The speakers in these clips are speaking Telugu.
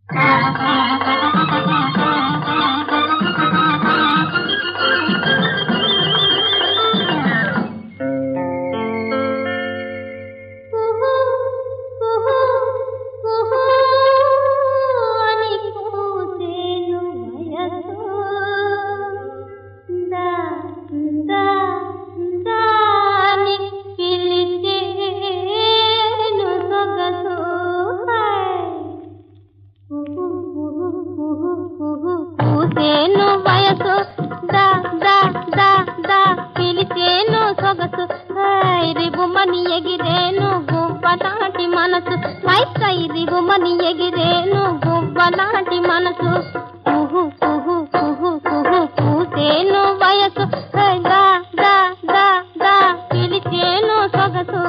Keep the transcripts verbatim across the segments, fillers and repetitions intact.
పూసేను వయసు దా దా దా దా పిలిచేను సొగసు రిగుమని ఎగిరేను గువ్వలాంటి మనసు సై సై రిగుమని ఎగిరేను గువ్వలాంటి మనసు కుహు కుహు కుహు కుహు పూసేను వయసు దా దా దా దా పిలిచేను సొగసు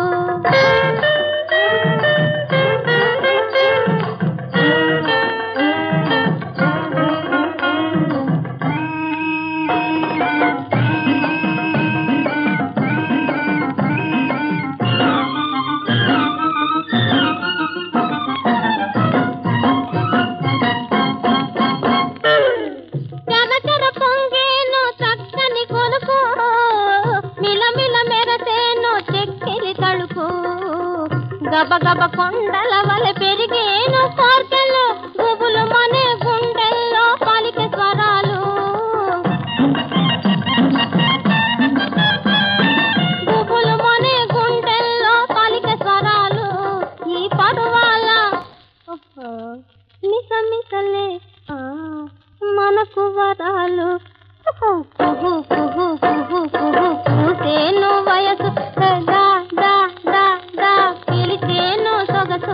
గబ గబ కొండల వలె పెరిగేను కోర్కెలు గుబులు మనే గుండెల్లో పలికే స్వరాలు గుబులు మనే గుండెల్లో పలికే స్వరాలు ఈ పరువాల మిస మిసలే మనకు వరాలు కుహు కుహు కుహు కుహు పూసేను వయసు దా దా దా దా పిలిచేను సొగసు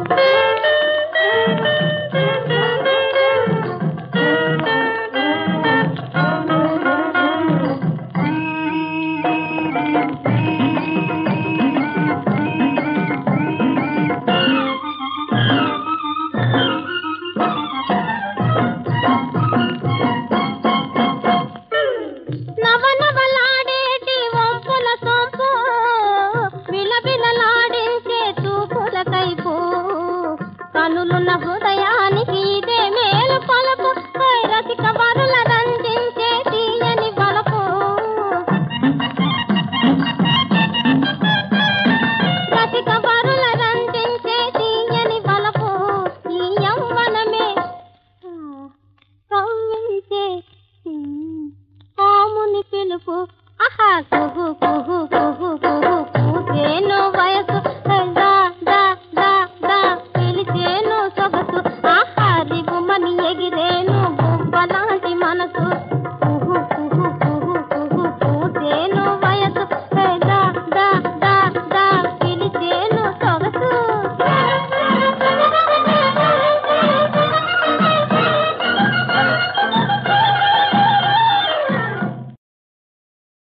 నవనవలాడేటి వంపుల సొంపు విలవిలలాడించే చూపుల కైపు కనులున్న హృదయ